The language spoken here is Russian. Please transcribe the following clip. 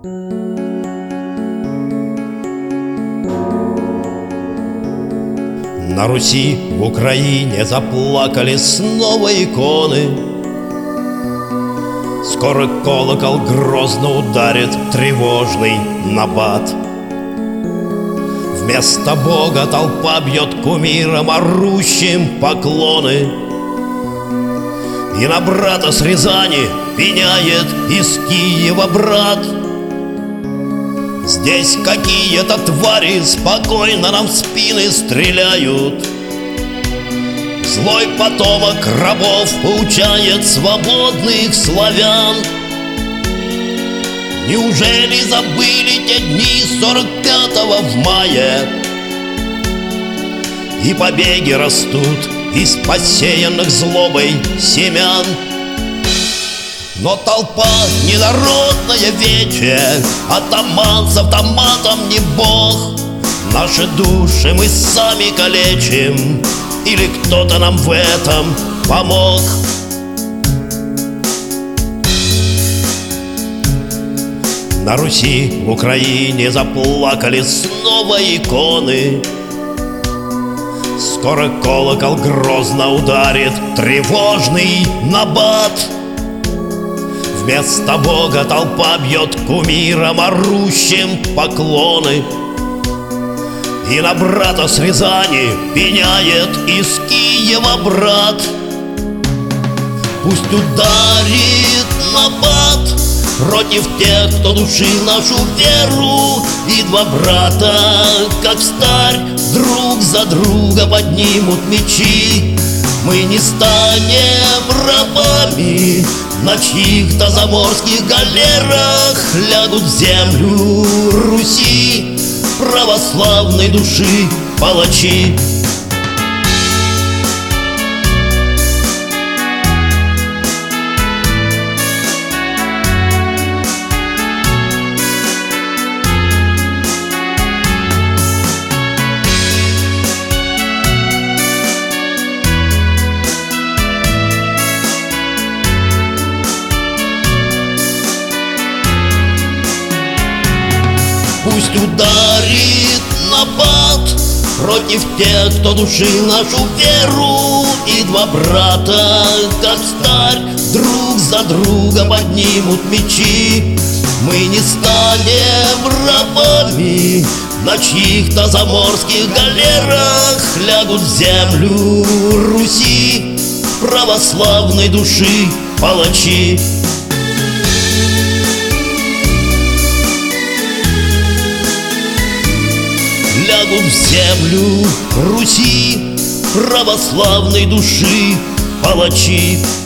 На Руси, в Украине заплакали снова иконы. Скоро колокол грозно ударит тревожный набат. Вместо Бога толпа бьет кумиром, орущим поклоны. И на брата с Рязани пеняет из Киева брат. Здесь какие-то твари спокойно нам в спины стреляют. Злой потомок рабов поучает свободных славян. Неужели забыли те дни 45-го в мае? И побеги растут из посеянных злобой семян. Но толпа не народное вече, атаман с автоматом не бог. Наши души мы сами калечим, или кто-то нам в этом помог? На Руси, в Украине заплакали снова иконы. Скоро колокол грозно ударит тревожный набат. Вместо Бога толпа бьет кумиром, орущим поклоны. И на брата с Рязани пеняет из Киева брат. Пусть ударит набат против тех, кто душил нашу веру. И два брата, как сталь, друг за друга поднимут мечи. Мы не станем рабами, на чьих-то заморских галерах лягут в землю Руси православной души палачи. Пусть ударит набат против тех, кто душил нашу веру. И два брата, как сталь, друг за друга поднимут мечи. Мы не станем рабами, на чьих-то заморских галерах лягут в землю Руси православной души палачи. Лягут в землю Руси православной души палачи.